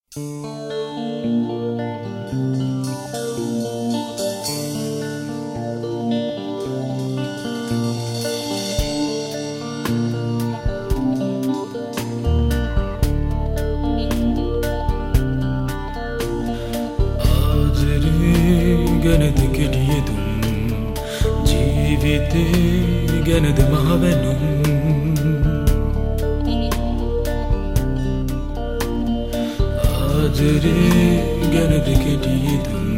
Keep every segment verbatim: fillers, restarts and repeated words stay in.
ගැනද කෙටියදුම් ජීවිතේ ගැනද මහවැනුම් ආදරේ ගැනද කෙටියදුම්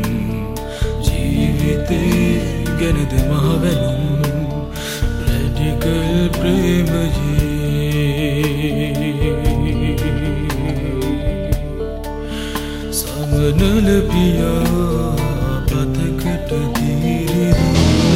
ජීවිතේ ගැනද මහවැනුම් රැඩිකල් ප්‍රේමයේ සමනල පියා පතකට දීරිදුම්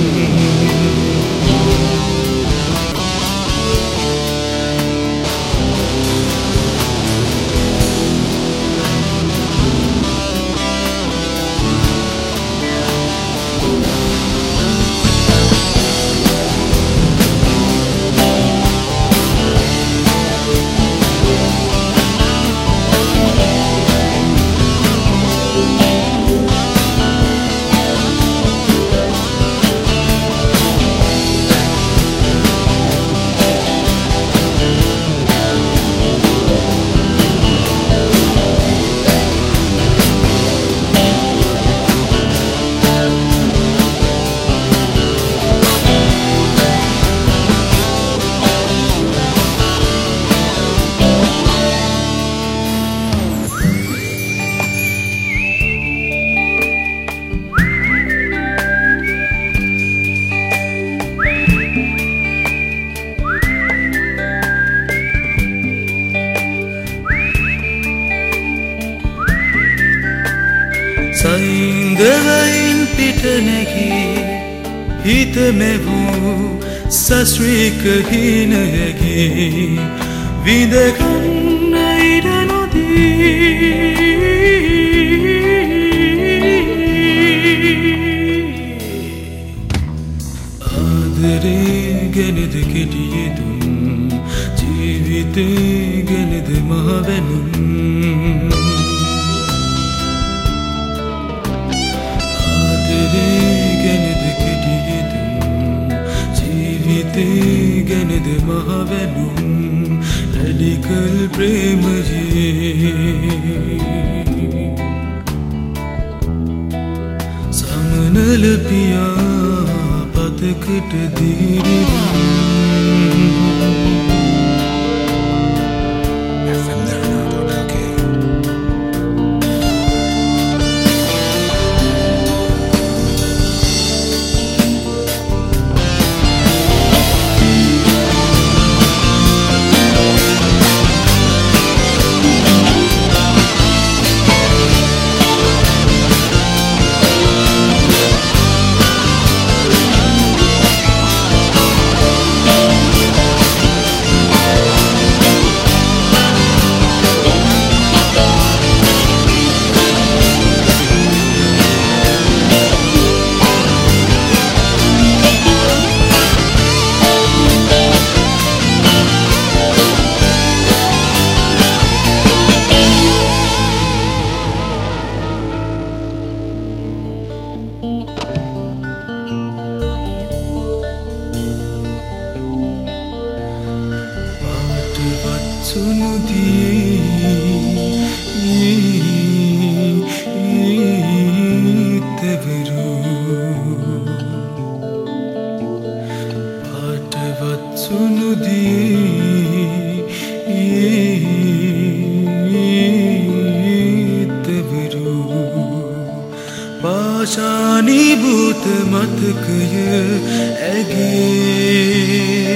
සයින්දවයින් පිටනැගී හිත මෙවූ සස්්‍රීක හිනයගේ විඳගන්න ඉඩ නොදී ආදරේ ගැනද කෙටියදුම් ජීවිතේ ගැනද මහවැනුම් ගැනද කෙටියදුම් ජීවිතේ ගැනද මහවැනුම් රැඩිකල් ප්‍රේමයේ සමනල පියා පතකට දීරිදුම් පාශානීභූත මතකය ඇගේ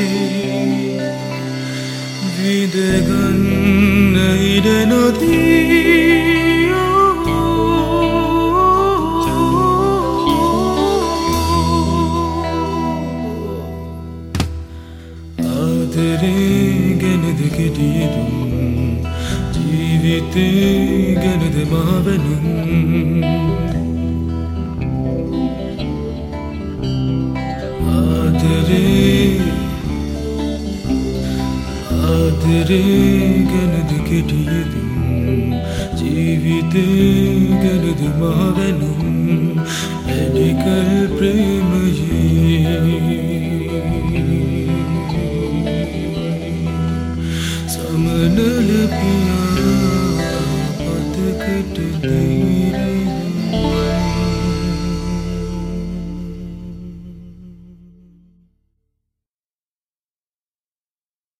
විඳගන්න ඉඩ නොදී ආදරේ ගැනද කෙටියදුම් ජීවිතේ ගැනද මහවැනුම් ආදරේ ගැනද කෙටියදුම් ජීවිතේ ගැනද මහවැනුම් වැඩිකල් ප්‍රේමයේ සමනල පියා පතකට දී